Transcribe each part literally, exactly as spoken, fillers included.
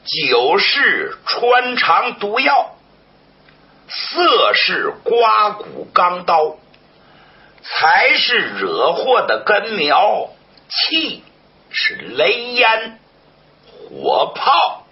酒是穿肠毒药，色是刮骨钢刀，财是惹祸的根苗，气是雷烟火炮。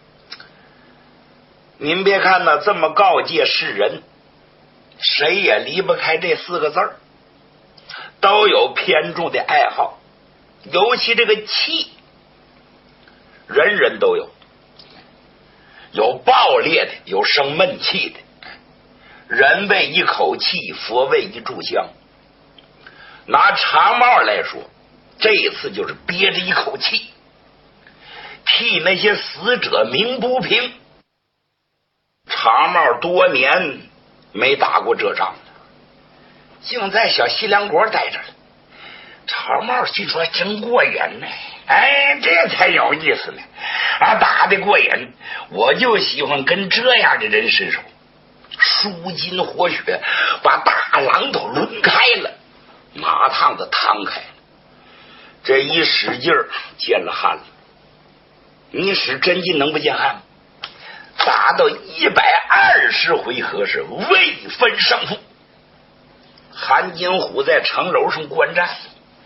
您别看呢，这么告诫世人，谁也离不开这四个字儿，都有偏重的爱好。尤其这个气，人人都有，有爆裂的，有生闷气的。人为一口气，佛为一炷香。拿长帽来说，这一次就是憋着一口气，替那些死者鸣不平。长帽多年没打过这仗了，竟在小西凉国待着了。长帽心说真过瘾呢，哎，这才有意思呢，啊，打得过瘾，我就喜欢跟这样的人伸手，舒筋活血，把大榔头抡开了，马趟子趟开了，这一使劲儿见了汗了。你使真劲能不见汗吗？打到一百二十回合是未分胜负。韩金虎在城楼上观战，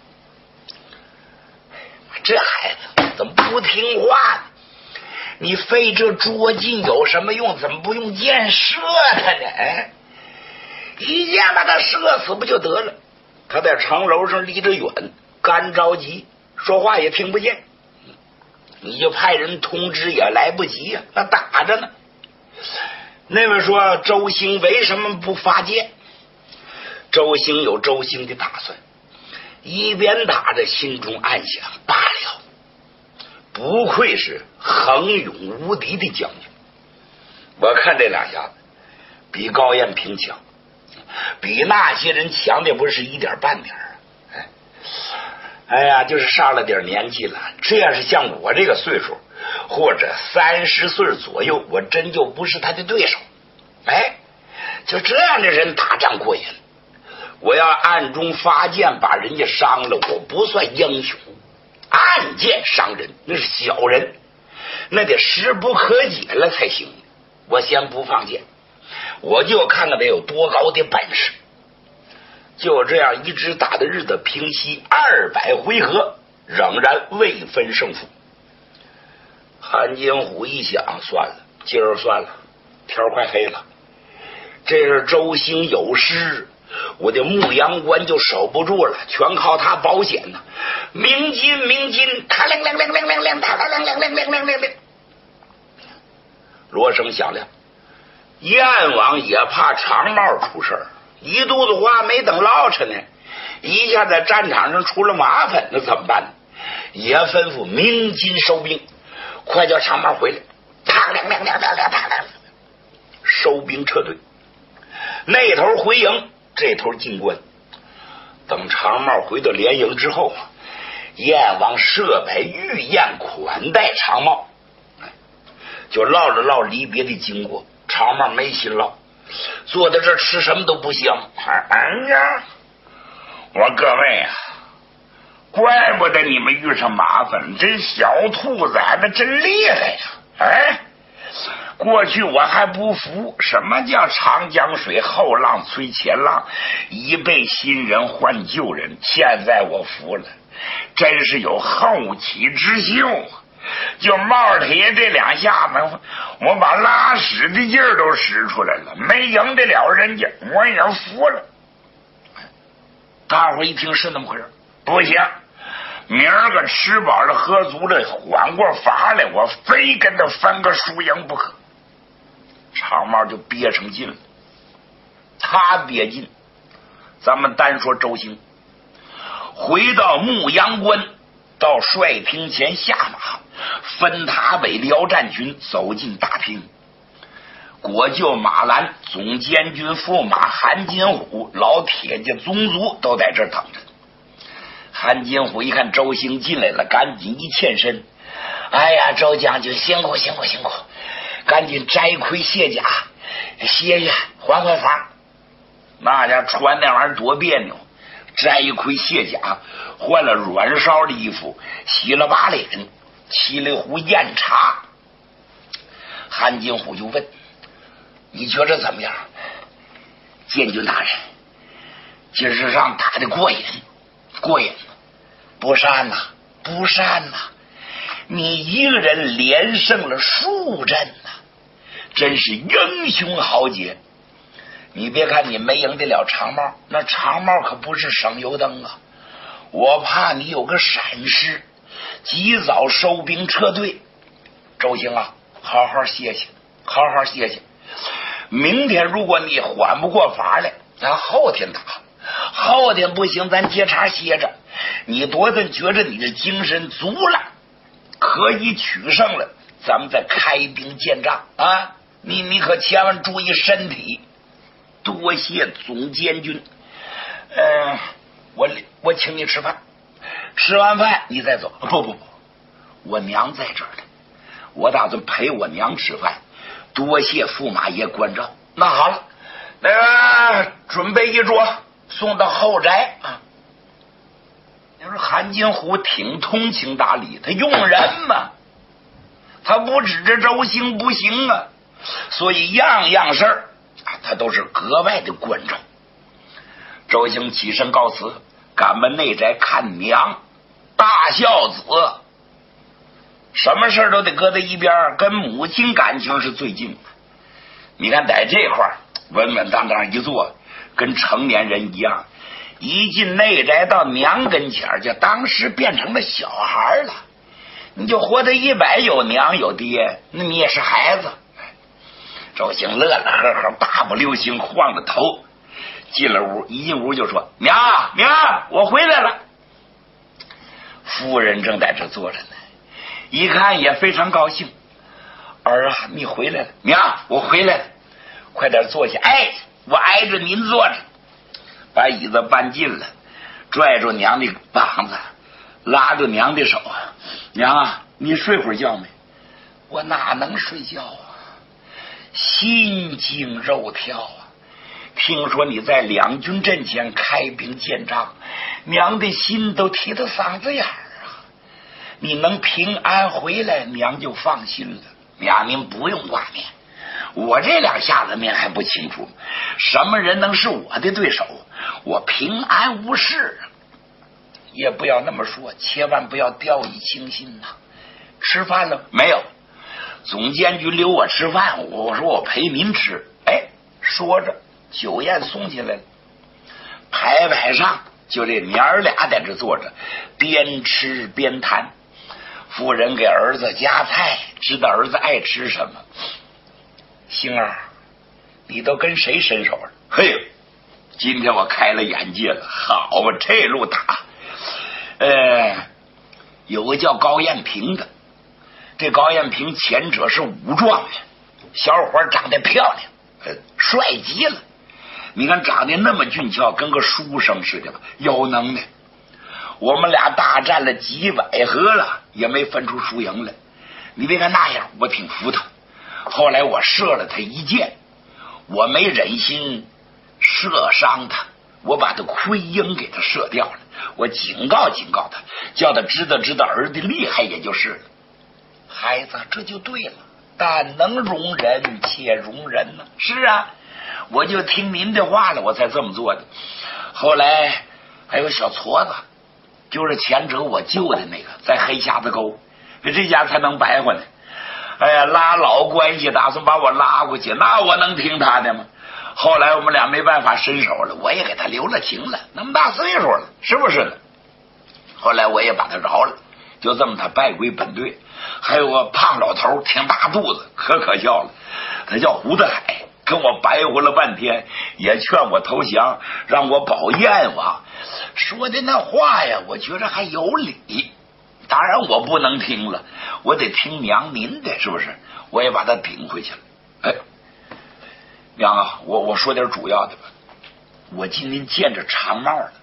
这孩子怎么不听话呢？你费这捉劲有什么用？怎么不用箭射他呢？哎，一箭把他射死不就得了？他在城楼上离着远，干着急，说话也听不见，你就派人通知也来不及呀、啊，那打着呢。那位说周兴为什么不发箭？周兴有周兴的打算，一边打着心中暗想，罢了，不愧是横勇无敌的将军。我看这两下子比高彦平强，比那些人强的不是一点半点儿。哎，哎呀，就是上了点年纪了，这要是像我这个岁数，或者三十岁左右，我真就不是他的对手。哎，就这样的人打仗过瘾。我要暗中发箭把人家伤了，我不算英雄。暗箭伤人那是小人，那得势不可解了才行。我先不放箭，我就看看得有多高的本事。就这样一直打的日子平息二百回合，仍然未分胜负。韩金虎一想，算了，今儿算了，天快黑了，这是周兴有失，我的牧羊关就守不住了，全靠他保险呢。鸣金鸣金，他亮亮亮亮亮亮，他亮亮亮亮亮亮亮。锣声响亮，燕王也怕长帽出事儿，一肚子话没等唠扯呢，一下在战场上出了麻烦，那怎么办呢？也吩咐鸣金收兵，快叫长帽回来。他亮亮亮亮亮，他亮，收兵撤退。那头回营，这头进关。等长帽回到连营之后，燕王设摆御宴款待长帽，就唠了唠离别的经过。长帽没心唠，坐在这吃什么都不香。哎呀，我各位啊，怪不得你们遇上麻烦，这小兔崽子真厉害呀！哎，过去我还不服，什么叫长江水后浪催前浪，一辈新人换旧人，现在我服了，真是有后起之秀。就帽铁这两下子，我把拉屎的劲儿都使出来了，没赢得了人家，我也服了。大伙一听是那么回事，不行，明儿个吃饱了喝足了，缓过乏来，我非跟他分个输赢不可。长帽就憋成劲了，他憋劲。咱们单说周兴，回到牧羊关，到帅厅前下马，分塔北辽战军走进大厅。国舅马兰、总监军驸马韩金虎、老铁家宗族都在这儿等着。韩金虎一看周兴进来了，赶紧一欠身：“哎呀，周将军辛苦辛苦辛苦！赶紧摘盔卸甲，歇歇，缓缓房。”那家穿那玩意儿多别扭，摘盔卸甲，换了软烧的衣服，洗了把脸，沏了壶酽茶。 韩金虎就问：“你觉着怎么样？”监军大人，今日让打的过瘾，过瘾，不善呐、啊，不善呐、啊！你一个人连胜了数阵呐、啊，真是英雄豪杰。你别看你没赢得了长帽，那长帽可不是省油灯啊！我怕你有个闪失，及早收兵撤退。周兴啊，好好歇歇，好好歇歇。明天如果你缓不过法来，咱后天打。后天不行，咱接茬歇着。你多顿觉着你的精神足了，可以取胜了，咱们再开兵见仗啊！你你可千万注意身体。多谢总监军。呃，我我请你吃饭，吃完饭你再走。不不不，我娘在这儿呢，我打算陪我娘吃饭。多谢驸马爷关照。那好了，那个准备一桌，送到后宅啊。你说韩金虎挺通情达理，他用人嘛，他不指着周兴不行啊，所以样样事儿他都是格外的关照。周兴起身告辞，赶奔内宅看娘。大孝子什么事都得搁在一边，跟母亲感情是最近的。你看在这块儿稳稳当当一坐，跟成年人一样。一进内宅到娘跟前，就当时变成了小孩了。你就活得一百有娘有爹，那你也是孩子。周兴乐乐呵呵，大步流星晃着头进了屋，一进屋就说：“娘娘，我回来了。”夫人正在这坐着呢，一看也非常高兴：“儿啊，你回来了。”“娘，我回来了。”“快点坐下。”“哎，我挨着您坐着。”把椅子搬近了，拽住娘的膀子，拉住娘的手：“娘啊，你睡会儿觉没？”“我哪能睡觉啊？心惊肉跳啊！听说你在两军阵前开兵见仗，娘的心都提到嗓子眼儿啊！你能平安回来，娘就放心了。娘，您不用挂念，我这两下子您还不清楚，什么人能是我的对手？我平安无事。也不要那么说，千万不要掉以轻心呐。吃饭了没有？总监局留我吃饭，我说我陪您吃。哎，说着酒宴送进来了，牌牌上就这娘儿俩在这坐着，边吃边谈。夫人给儿子夹菜，知道儿子爱吃什么。星儿，你都跟谁伸手了？嘿，今天我开了眼界了，好啊，这路打。呃，有个叫高艳平的，这高艳平前者是武状元，小伙长得漂亮，呃，帅极了。你看长得那么俊俏，跟个书生似的吧，有能耐。我们俩大战了几百合了，也没分出输赢来。你别看那样，我挺服他。后来我射了他一箭，我没忍心射伤他，我把他盔缨给他射掉了。我警告警告他，叫他知道知道儿的厉害，也就是了。孩子，这就对了，但能容人且容人呢。是啊，我就听您的话了，我才这么做的。后来还有小矬子，就是前者我救的那个，在黑匣子沟，这家才能白活呢。哎呀，拉老关系，打算把我拉过去，那我能听他的吗？后来我们俩没办法伸手了，我也给他留了情了，那么大岁数了，是不是呢？后来我也把他饶了，就这么他败归本队。还有个胖老头，挺大肚子，可可笑了，他叫胡子海，跟我白活了半天，也劝我投降，让我保燕王，说的那话呀，我觉着还有理。当然我不能听了，我得听娘您的，是不是？我也把他顶回去了。哎，娘啊，我我说点主要的吧。我今天见着长帽了。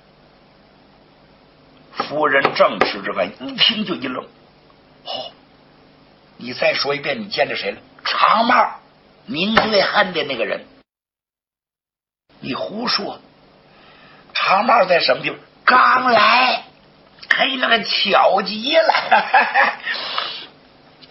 夫人正吃着饭，一听就一愣。哦，你再说一遍，你见着谁了？长帽，您最恨的那个人。你胡说，长帽在什么地方？刚来。嘿，那个巧极了！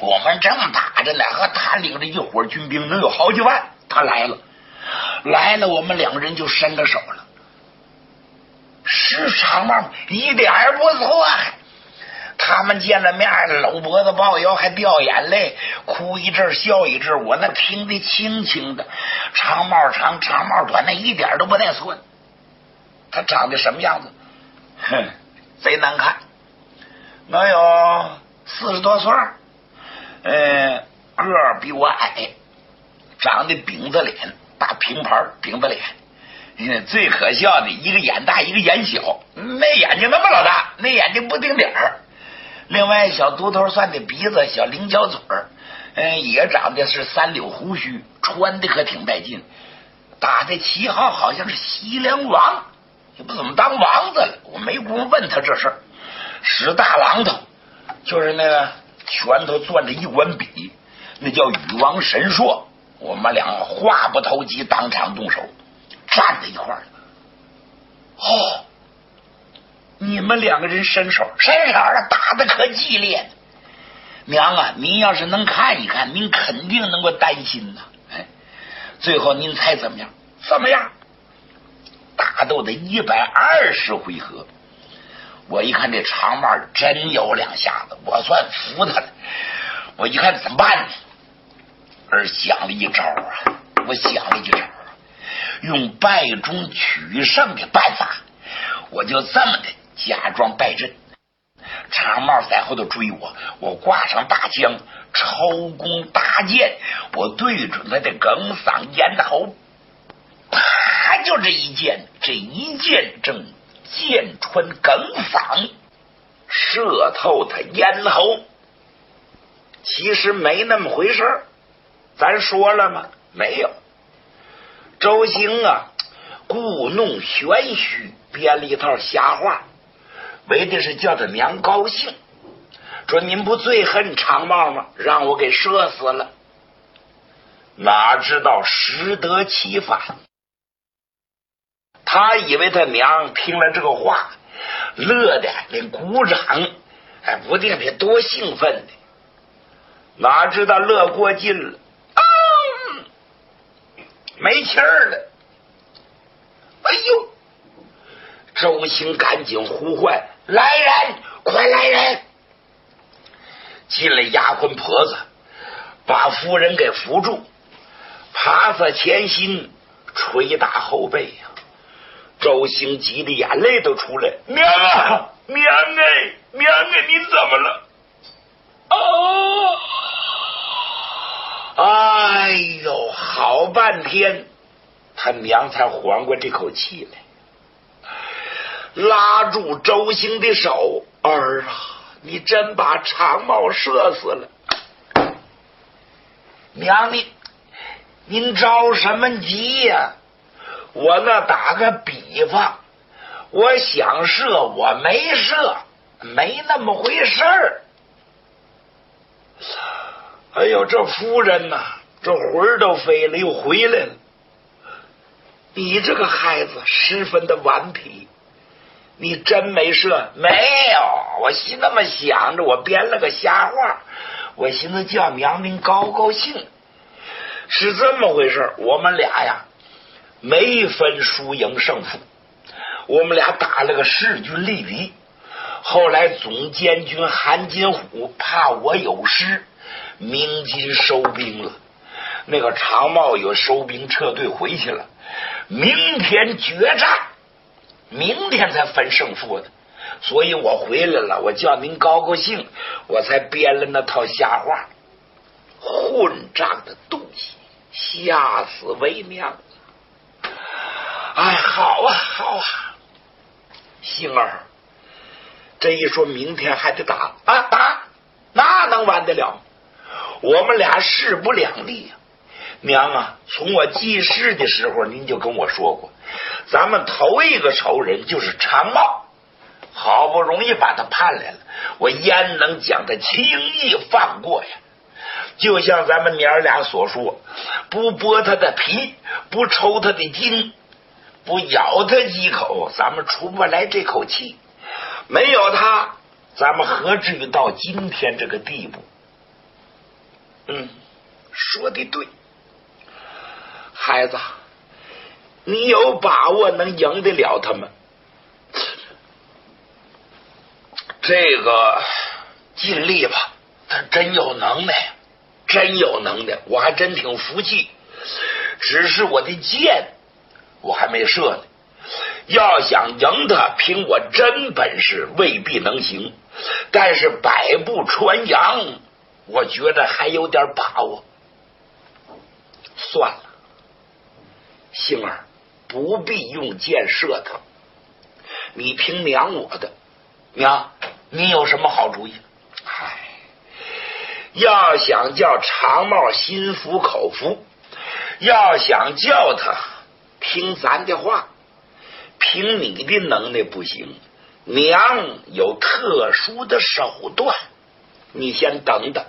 我们正打着呢，和他领着一伙军兵，能有好几万。他来了，来了，我们两个人就伸了手了。是长毛，一点儿不错。他们见了面，搂脖子抱腰，还掉眼泪，哭一阵笑一阵，我那听得清清的。长毛长，长毛短，那一点都不带错。他长得什么样子？哼，贼难看，能有四十多岁，呃，个儿比我矮，长得饼子脸，大平盘饼子脸。嗯，最可笑的一个眼大，一个眼小，那眼睛那么老大，那眼睛不顶点儿。另外，小秃头算的鼻子，小菱角嘴儿，嗯，也长得是三绺胡须，穿的可挺带劲。打的旗号好像是西凉王，也不怎么当王子了。我没工夫问他这事儿。使大榔头，就是那个拳头攥着一管笔，那叫禹王神硕。我们俩话不投机，当场动手，站在一块儿。哦。你们两个人伸手，伸手了，打的可激烈。娘啊，您要是能看一看，您肯定能够担心呐。哎，最后您猜怎么样？怎么样？打斗的一百二十回合，我一看这长帽真有两下子，我算服他了。我一看怎么办呢？而想了一招啊，我想了一招，用败中取胜的办法，我就这么的。假装败阵，长帽在后头追我，我挂上大枪，抽弓搭箭，我对准他的哽嗓咽喉，啪，就这一箭，这一箭正箭穿哽嗓，射透他咽喉。其实没那么回事，咱说了吗？没有。周兴啊，故弄玄虚，编了一套瞎话。为的是叫他娘高兴，说您不最恨长帽吗？让我给射死了。哪知道适得其反，他以为他娘听了这个话，乐的连鼓掌，还不定得多兴奋的。哪知道乐过劲了，啊，没气儿了。哎呦！周兴赶紧呼唤：“来人，快来人！”进来丫鬟婆子，把夫人给扶住，趴在前心，捶打后背呀。周兴急得眼泪都出来：“娘啊，娘哎，娘哎，您怎么了？”啊！哎呦，好半天，他娘才缓过这口气来。拉住周兴的手：“儿啊，你真把长毛射死了。娘，你您着什么急呀？我那打个比方，我想射我没射，没那么回事儿。”哎呦，这夫人呐、啊，这魂儿都飞了，又回来了。你这个孩子十分的顽皮。你真没射？没有，我心那么想着，我编了个瞎话，我寻思叫娘您高高兴。是这么回事，我们俩呀没分输赢胜负，我们俩打了个势均力敌。后来总监军韩金虎怕我有失，鸣金收兵了，那个长茂有收兵撤退回去了，明天决战，明天才分胜负的。所以我回来了，我叫您高高兴，我才编了那套瞎话。混账的东西，吓死为娘！哎，好啊好啊，星儿，这一说明天还得打啊打，那能完得了？我们俩势不两立啊！娘啊，从我记事的时候您就跟我说过，咱们头一个仇人就是长茂，好不容易把他盼来了，我焉能将他轻易放过呀？就像咱们娘俩所说，不剥他的皮，不抽他的筋，不咬他几口，咱们出不来这口气。没有他，咱们何至于到今天这个地步？ 嗯，说的对，孩子，你有把握能赢得了他们？这个尽力吧，他真有能耐，真有能耐，我还真挺服气。只是我的箭我还没射呢，要想赢他，凭我真本事未必能行，但是百步穿杨，我觉得还有点把握。算了，星儿，不必用箭射他，你听娘我的。娘，你有什么好主意？唉，要想叫长帽心服口服，要想叫他听咱的话，凭你的能耐不行，娘有特殊的手段，你先等等。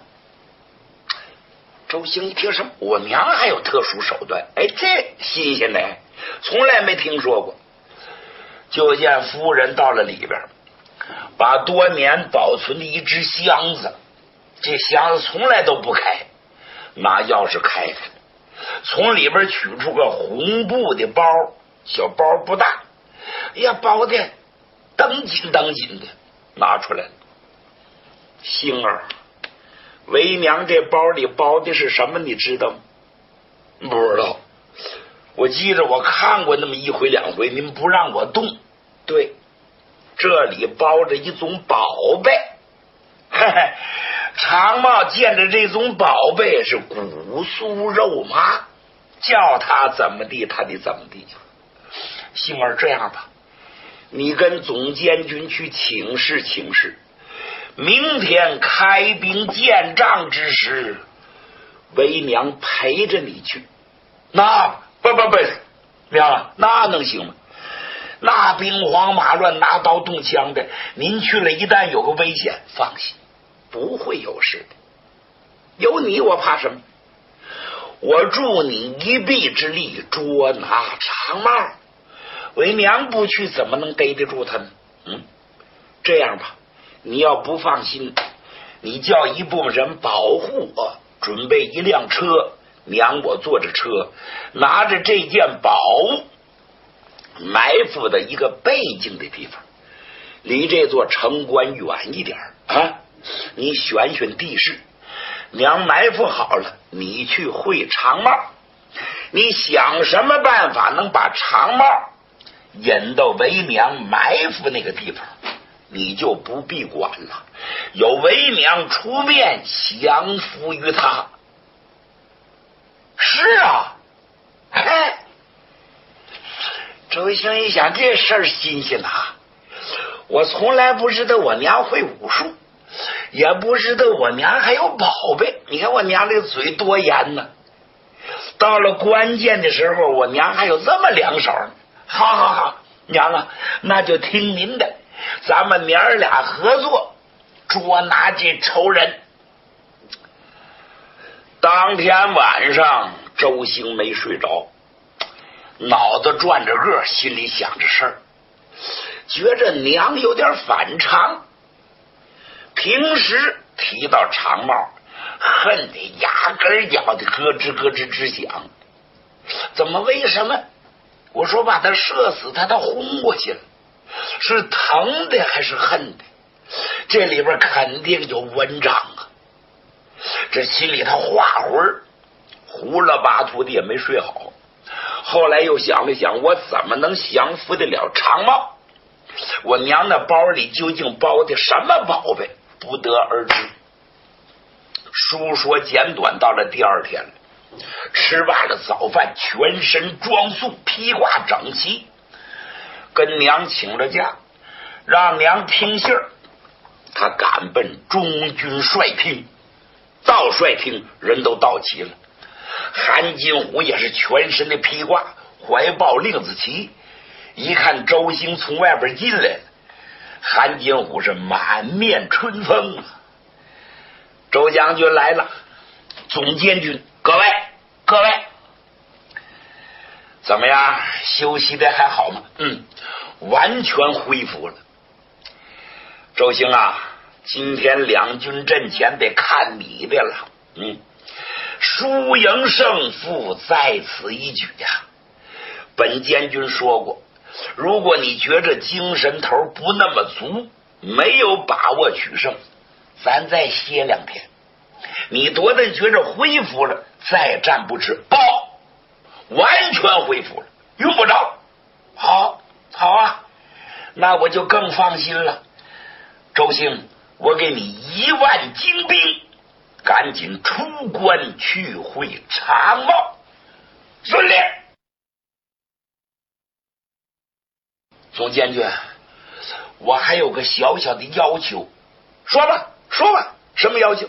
周兴一听什么？我娘还有特殊手段？哎，这新鲜的，从来没听说过。就见夫人到了里边，把多年保存的一只箱子，这箱子从来都不开，拿钥匙开开，从里边取出个红布的包，小包不大，哎呀，包的当紧当紧的，拿出来了。星儿，为娘这包里包的是什么？你知道吗？不知道。我记着我看过那么一回两回，你们不让我动。对，这里包着一种宝贝。嘿嘿，长帽见着这种宝贝是骨酥肉麻，叫他怎么地他得怎么地。星儿，这样吧，你跟总监军去请示请示，明天开兵建仗之时，为娘陪着你去。那不不不，娘，那能行吗？那兵荒马乱，拿刀动枪的，您去了一旦有个危险，放心，不会有事的。有你我怕什么？我助你一臂之力捉拿长帽，为娘不去怎么能逮得住他呢？嗯，这样吧，你要不放心，你叫一部分人保护我，准备一辆车，娘我坐着车，拿着这件宝物，埋伏的一个背景的地方，离这座城关远一点啊！你选选地势，娘埋伏好了，你去会长帽，你想什么办法能把长帽引到为娘埋伏那个地方，你就不必管了，有为娘出面降服于他。是啊，哎，周一星一想，这事儿新鲜呐！我从来不知道我娘会武术，也不知道我娘还有宝贝。你看我娘这个嘴多严呢，到了关键的时候，我娘还有这么两手呢。好好好，娘啊，那就听您的，咱们娘儿俩合作捉拿这仇人。当天晚上，周兴没睡着，脑子转着个，心里想着事儿，觉着娘有点反常。平时提到长帽，恨得牙根咬的咯吱咯吱直响。怎么？为什么？我说把他射死，他他轰过去了，是疼的还是恨的？这里边肯定有文章啊！这心里他画魂儿，胡了八涂的也没睡好。后来又想了想，我怎么能降服得了长帽？我娘那包里究竟包的什么宝贝？不得而知。书说简短，到了第二天了，吃罢了早饭，全身装束，披挂整齐，跟娘请了假，让娘听信儿，他赶奔中军帅厅。到帅厅人都到齐了，韩金虎也是全身的披挂，怀抱令子旗，一看周兴从外边进来，韩金虎是满面春风啊。周将军来了，总监军，各位各位，怎么样？休息的还好吗？嗯，完全恢复了。周兴啊，今天两军阵前得看你的了。嗯， 输赢胜负在此一举呀。本监军说过，如果你觉着精神头不那么足，没有把握取胜，咱再歇两天。你多的觉着恢复了，再战不迟。报，完全恢复了，用不着。好，好啊，那我就更放心了。周兴，我给你一万精兵，赶紧出关去会长茂。遵令。总监军，我还有个小小的要求。说吧，说吧，什么要求？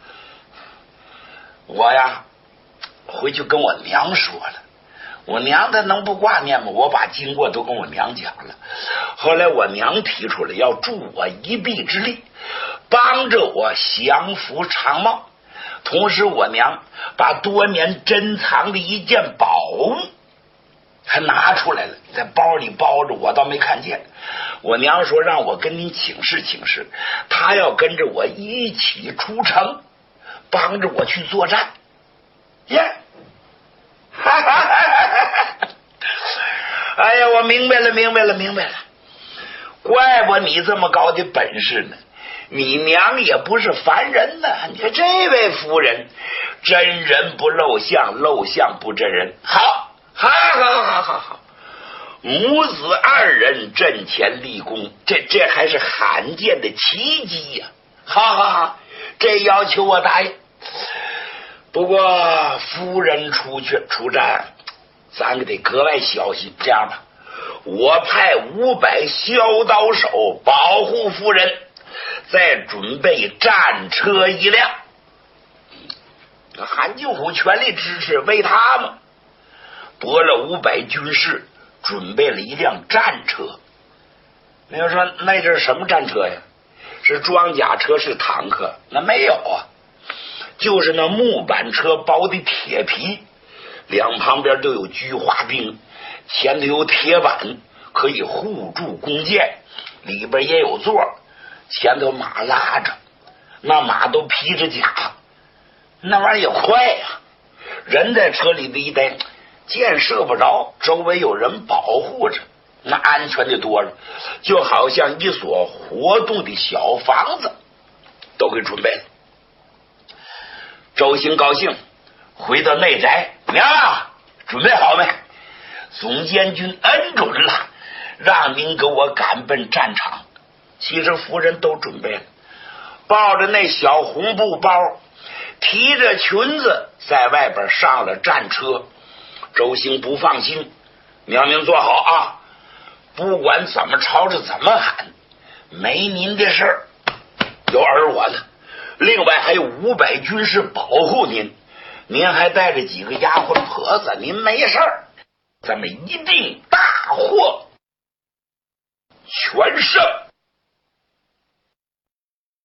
我呀，回去跟我娘说了，我娘她能不挂念吗？我把经过都跟我娘讲了。后来我娘提出来要助我一臂之力，帮着我降服长茂。同时我娘把多年珍藏的一件宝物还拿出来了，在包里包着，我倒没看见。我娘说让我跟您请示请示，她要跟着我一起出城，帮着我去作战。耶！哈哈哈哈！哎呀，我明白了，明白了，明白了。怪不你这么高的本事呢！你娘也不是凡人呢。你看这位夫人，真人不露相，露相不真人。好，好，好，好，好，好。母子二人阵前立功，这这还是罕见的奇迹呀！好好好，这要求我答应。不过夫人出去出战，咱可得格外小心。这样吧，我派五百小刀手保护夫人，再准备战车一辆。韩进虎全力支持，为他嘛，拨了五百军士，准备了一辆战车。你要说那这是什么战车呀？是装甲车，是坦克？那没有啊，就是那木板车包的铁皮，两旁边都有菊花钉，前头有铁板可以护住弓箭，里边也有座，前头马拉着，那马都披着甲，那玩意儿也快呀、啊！人在车里的一待，箭射不着，周围有人保护着，那安全的多了，就好像一所活动的小房子，都给准备了。周兴高兴，回到内宅，娘啊，准备好没？总监军恩准了，让您给我赶奔战场。其实夫人都准备了，抱着那小红布包，提着裙子在外边上了战车。周兴不放心，娘娘坐好啊，不管怎么吵着怎么喊，没您的事儿，有儿我呢。另外还有五百军士保护您，您还带着几个丫鬟婆子，您没事儿，咱们一定大获全胜。